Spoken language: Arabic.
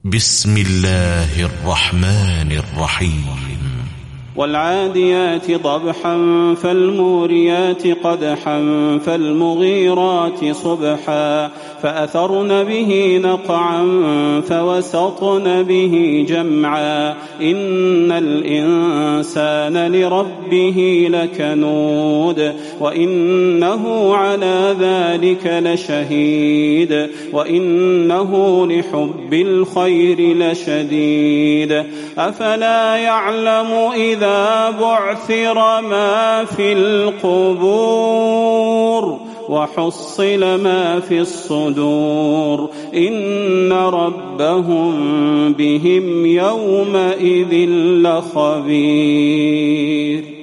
بسم الله الرحمن الرحيم والعاديات ضبحا فالموريات قدحا فالمغيرات صبحا فأثرن به نقعا فوسطن به جمعا إن الإنسان لربه لكنود وإنه على ذلك لشهيد وإنه لحب الخير لشديد أفلا يعلم إذا بعثر ما في القبور وحصل ما في الصدور إن ربهم بهم يومئذ لخبير.